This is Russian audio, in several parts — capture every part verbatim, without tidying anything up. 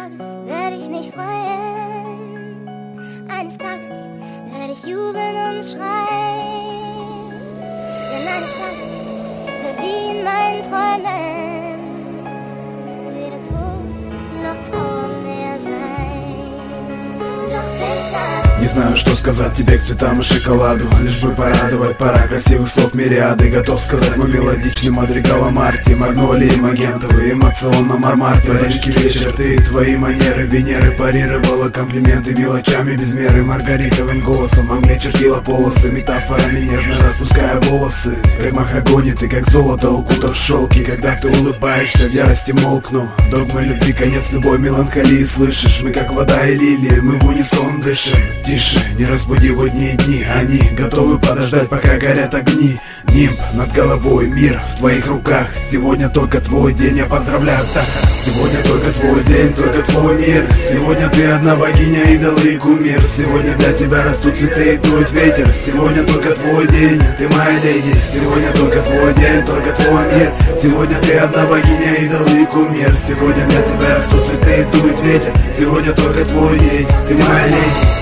Tages werde ich mich freuen, eines Tages werde ich jubeln und schreien, denn eines Tages wird wie in meinen Träumen weder Tod noch Trauer mehr sein. Doch bis dann. Не знаю, что сказать тебе к цветам и шоколаду, лишь бы порадовать, пора красивых слов мириады. Готов сказать мой мелодичный мадригал о Марте, Магнолии, Магентовый, эмоционно Мармарте. Парижский вечер, ты и твои манеры Венеры парировала комплименты мелочами без меры. Маргаритовым голосом во мгле чертила полосы, метафорами нежно распуская волосы. Как махагони, ты как золото укутав в шелки. Когда ты улыбаешься, в ярости молкну. Догма любви, конец любой меланхолии. Слышишь, мы как вода и лилии, мы в унисон дышим. Тише, не разбуди в одни дни. Они готовы подождать, пока горят огни. Нимб над головой, мир в твоих руках. Сегодня только твой день, я поздравляю, так. Сегодня только твой день, только твой мир. Сегодня ты одна богиня, идол и кумир. Сегодня для тебя растут цветы и дует ветер. Сегодня только твой день, ты моя леди. Сегодня только твой день, только твой мир. Сегодня ты одна богиня, идол и кумир. Сегодня для тебя растут цветы и дует ветер. Сегодня только твой день, ты моя леди.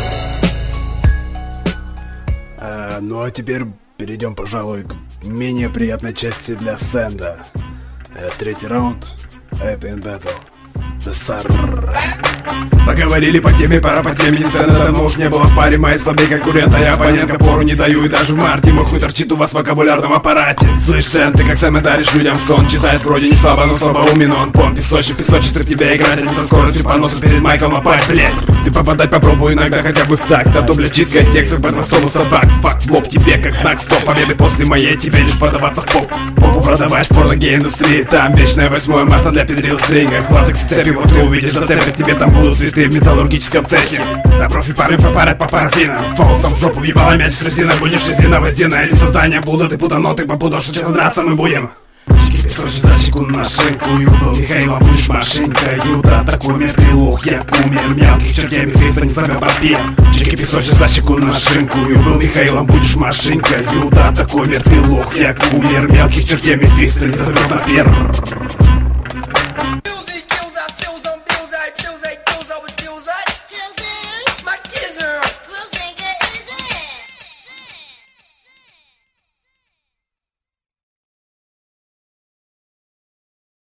Ну а теперь перейдем, пожалуй, к менее приятной части для Сэнда. Третий раунд. Happy and Battle. Поговорили по теме, пора по теме. Сцена давно уж не было в паре. Мои слабее конкурента, я оппонентка пору не даю. И даже в марте мой хуй торчит у вас в вокабулярном аппарате. Слышь, Сэн, ты как Сэм и даришь людям сон. Читаешь вроде не слабо, но слабо умен он. Пом, песочек, песочек, в тебя играть, а не со скоростью по носу перед майком лопать, блять. Ты попадать попробуй иногда хотя бы в такт. А то, блядь, читкая текстов под хвостом у собак. Факт в лоб тебе как знак стоп. Победы после моей тебе лишь подаваться в поп. Попу продаваешь в порно-гей-индустрии. Там вечное восьмое марта для педрил в стрингах. Латекс цепи, вот ты увидишь, зацепят тебе там будут цветы в металлургическом цехе. На профи пары попарят по парафинам. Фолсом в жопу въебала мяч с резиной. Будешь резиновой зиной или создание будут и пудоноты по пудошу. Честно драться мы будем. Песочек за секунду на шинку. Юбил Михаила, будешь машинка. Юда, такой мир, ты лох, я кумир. Мелких чертей, фейса не зовет папье. Чеки песочек за секунду на шинку. Юбил Михаила, будешь машинка. Юда, такой мир, ты лох, я кумир. Мелких чертей, фейса не зовет папье.